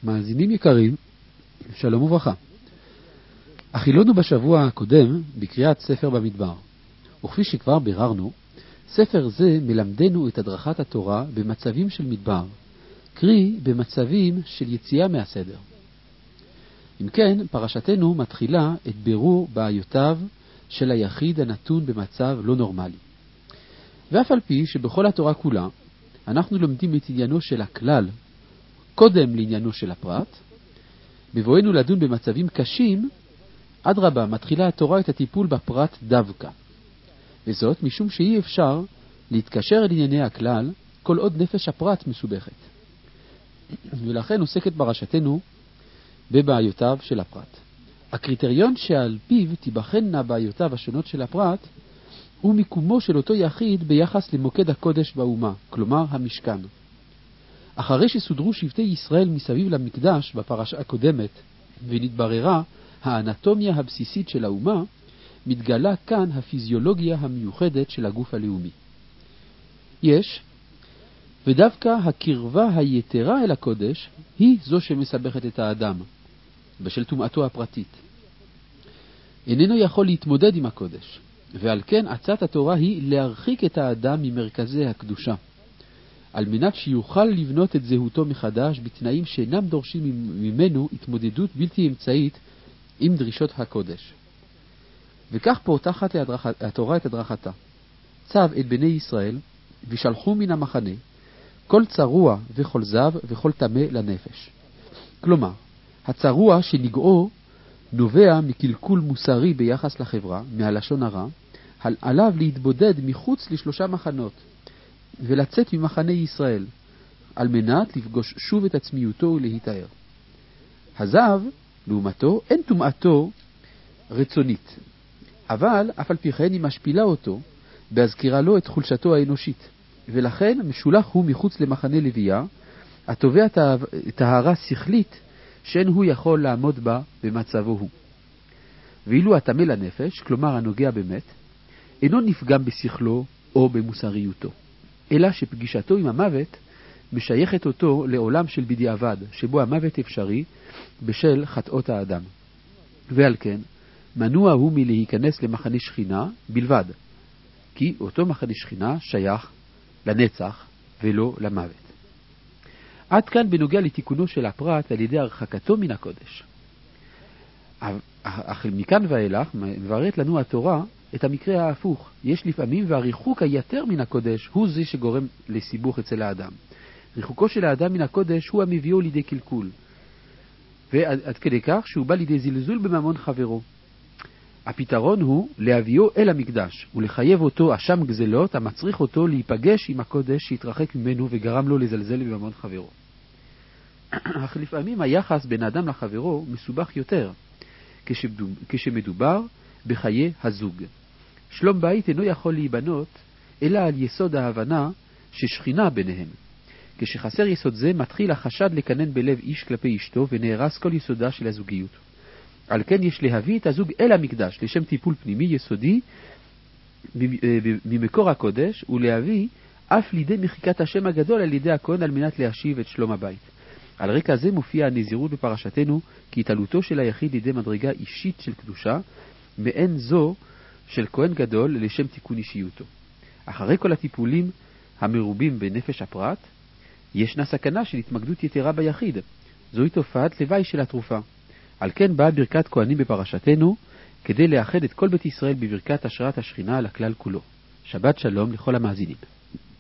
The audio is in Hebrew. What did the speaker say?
מאזינים יקרים, שלום וברכה. אכילונו בשבוע הקודם בקריאת ספר במדבר, וכפי שכבר ביררנו, ספר זה מלמדנו את הדרכת התורה במצבים של מדבר, קרי במצבים של יציאה מהסדר. אם כן, פרשתנו מתחילה את בירור בעיותיו של היחיד הנתון במצב לא נורמלי. ואף על פי שבכל התורה כולה אנחנו לומדים את עניינו של הכלל קודם לעניינו של הפרט, בבואנו לדון במצבים קשים, אדרבה, מתחילה התורה את הטיפול בפרט דווקא. וזאת משום שאי אפשר להתקשר אל ענייני הכלל כל עוד נפש הפרט מסובכת. ולכן עוסקת פרשתנו בבעיותיו של הפרט. הקריטריון שעל פיו תיבחנה בעיותיו השונות של הפרט הוא מיקומו של אותו יחיד ביחס למוקד הקודש באומה, כלומר המשכן. אחרי שסודרו שבטי ישראל מסביב למקדש בפרשה הקודמת ונתבררה האנטומיה הבסיסית של האומה, מתגלה כאן הפיזיולוגיה המיוחדת של הגוף הלאומי. יש, ודווקא הקרבה היתרה אל הקודש היא זו שמסבכת את האדם, בשל טומאתו הפרטית. איננו יכול להתמודד עם הקודש, ועל כן עצת התורה היא להרחיק את האדם ממרכזי הקדושה, על מנת שיוכל לבנות את זהותו מחדש בתנאים שאינם דורשים ממנו התמודדות בלתי אמצעית עם דרישות הקודש. וכך פותחת התורה את הדרכתה. צו את בני ישראל ושלחו מן המחנה כל צרוע וכל זב וכל טמא לנפש. כלומר, הצרוע שנגעו נובע מקלקול מוסרי ביחס לחברה, מהלשון הרע, עליו להתבודד מחוץ לשלושה מחנות ולצאת ממחנה ישראל, על מנת לפגוש שוב את עצמיותו ולהיטהר. הזב, לעומתו, אין טומאתו רצונית, אבל אף על פי כן היא משפילה אותו, בהזכירה לו את חולשתו האנושית, ולכן משולח הוא מחוץ למחנה לוויה, התובע טהרה שכלית שאין הוא יכול לעמוד בה במצבו הוא. ואילו הטמא לנפש, כלומר הנוגע באמת, אינו נפגם בשכלו או במוסריותו, אלא שפגישתו עם המוות משייכת אותו לעולם של בדיעבד, שבו המוות אפשרי בשל חטאות האדם. ועל כן, מנוע הוא מלהיכנס למחנה שכינה בלבד, כי אותו מחנה שכינה שייך לנצח ולא למוות. עד כאן בנוגע לתיקונו של הפרט על ידי הרחקתו מן הקודש. אך מכאן ואילך מבארת לנו התורה את המקרה ההפוך. יש לפעמים והריחוק היתר מן הקודש הוא זה שגורם לסיבוך אצל האדם. ריחוקו של האדם מן הקודש הוא המביאו לידי קלקול, ועד כדי כך שהוא בא לידי זלזול בממון חברו. הפתרון הוא להביאו אל המקדש ולחייב אותו אשם גזלות המצריך אותו להיפגש עם הקודש שהתרחק ממנו וגרם לו לזלזל בממון חברו. אך לפעמים היחס בין האדם לחברו מסובך יותר כשמדובר בחיי הזוג. שלום בית אינו יכול להיבנות אלא על יסוד ההבנה ששכינה ביניהם. כשחסר יסוד זה מתחיל החשד לקנן בלב איש כלפי אשתו ונהרס כל יסודה של הזוגיות. על כן יש להביא את הזוג אל המקדש לשם טיפול פנימי יסודי ממקור הקודש, ולהביא אף לידי מחיקת השם הגדול על ידי הכהן על מנת להשיב את שלום הבית. על רקע זה מופיע הנזירות בפרשתנו כהתעלותו של היחיד לידי מדרגה אישית של קדושה מעין זו של כהן גדול לשם תיקון אישיותו. אחרי כל הטיפולים המרובים בנפש הפרט ישנה סכנה של התמקדות יתרה ביחיד. זוהי תופעת לוואי של התרופה. על כן באה ברכת כהנים בפרשתנו כדי לאחד את כל בית ישראל בברכת השראת השכינה על הכלל כולו. שבת שלום לכל המאזינים.